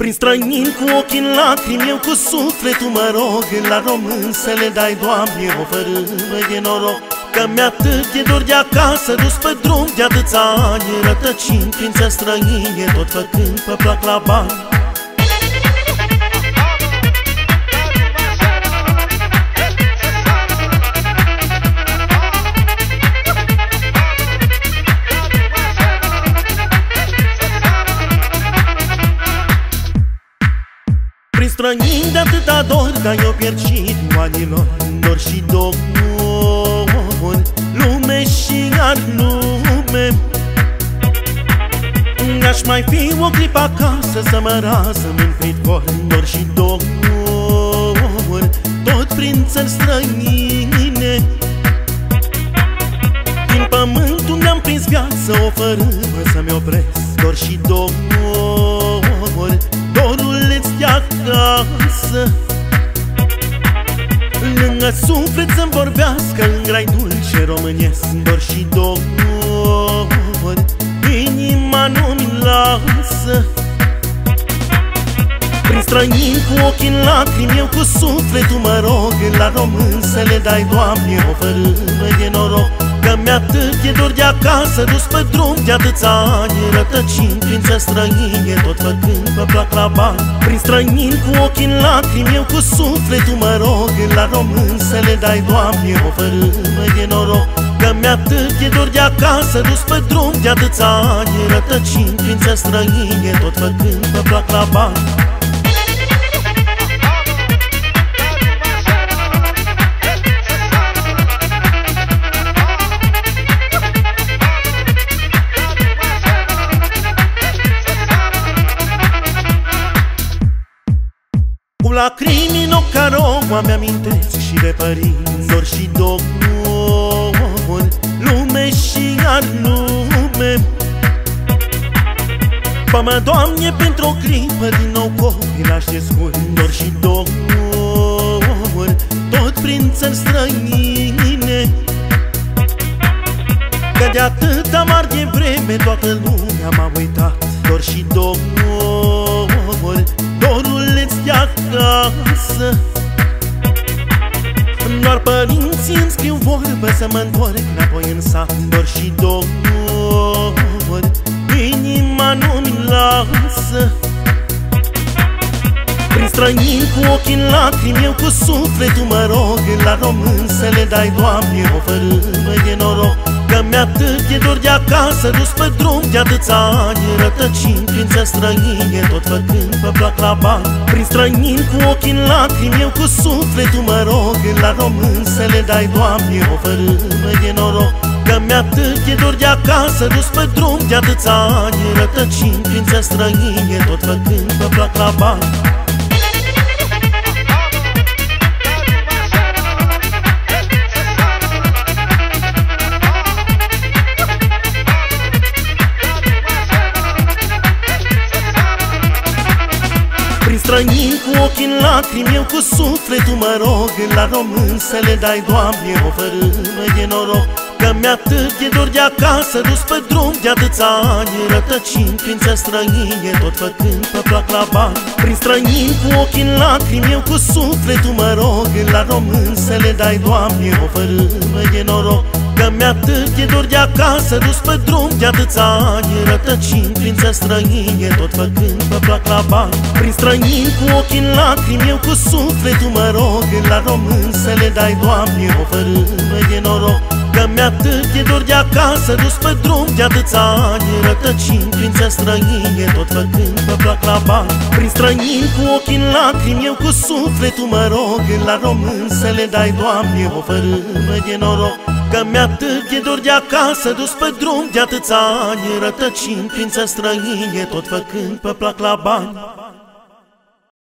Prin străini cu ochii în lacrimi, eu cu sufletul mă rog la român să le dai, Doamne, o fărâmă de noroc. Că mi-atât de dor de acasă, dus pe drum de atâția ani, rătăcind prin țări străine, tot făcând pe plac la bani. Prin străini de atâta dor, dar eu pierd și anilor, dor și dor, lume și iar lume. Aș mai fi o clipă acasă să mă rază în frifor, dor și dor, tot prin țări străine. Din pământ unde am prins viață, o fărâmă să-mi opresc, dor și dor, doruleț de acasă. Lângă suflet să-mi vorbească în grai dulce românesc, dor și dor, inima nu-mi lasă. Prin străini cu ochii în lacrimi, eu cu sufletul mă rog la român să le dai, Doamne, o fărâmă de noroc. Că mi-atât de dor de acasă, dus pe drum de atâția ani, rătăcind prin țări străine, tot făcând pe plac la bani. Prin străini cu ochii în lacrimi, eu cu sufletul mă rog la român să le dai, Doamne, o fărâmă de noroc. Că mi-atât de dor de acasă, dus pe drum de atâția ani, rătăcind prin țări străine, tot făcând pe plac la bani. Cu lacrimi în ochi ca Roma mi-amintesc și de părinți, dor și dor, lume și iar lume. Fă-mă, Doamne, pentru o clipă din nou copilaș descurs, dor și dor, tot prin țări străine. Că de atâta mari de vreme toată lumea m-a uitat, dor și dor, doruleț de acasă. Doar părinții îmi scriu vorbă să mă întorc înapoi în sat, dor și dor, inima nu-mi lasă. Prin străini cu ochii în lacrimi, eu cu sufletul mă rog la român să le dai, Doamne, o fărâmă de noroc. Că mi-atât de dor de acasă, dus pe drum de atâția ani, rătăcind prin țări străine, tot făcând pe plac la bani. Prin străini cu ochii în lacrimi, eu cu sufletul mă rog la român să le dai, Doamne, o fărâmă de noroc. Că mi-atât de dor de acasă, dus pe drum de atâția ani, rătăcind prin țări străine, tot făcând pe plac la bani. Prin străini cu ochii în lacrimi, eu cu sufletul mă rog la român să le dai, Doamne, o fărâmă de noroc. Că mi-atât de dor de acasă, dus pe drum de atâția ani, rătăcind prin țări străine, tot făcând pe plac la bani. Prin străini cu ochii în lacrimi, eu cu sufletul mă rog la român să le dai, Doamne, o fărâmă de noroc. Că mi-atât de dor de acasă, dus pe drum de atâția ani, rătăcind prin țări străine, tot făcând pe plac la bani. Prin străini cu ochii în lacrimi, eu cu sufletul mă rog la român să le dai, Doamne, o fărâmă de noroc. Că mi-atât de dor de acasă, dus pe drum de atâția ani, rătăcind prin țări străine, tot făcând pe plac la bani. Prin străini cu ochii în lacrimi, eu cu sufletul mă rog la român să le dai, Doamne, o fărâmă de noroc. Că mi-atât de dor de acasă, dus pe drum de atâția ani, rătăcind prin țări străine, tot făcând pe plac la bani.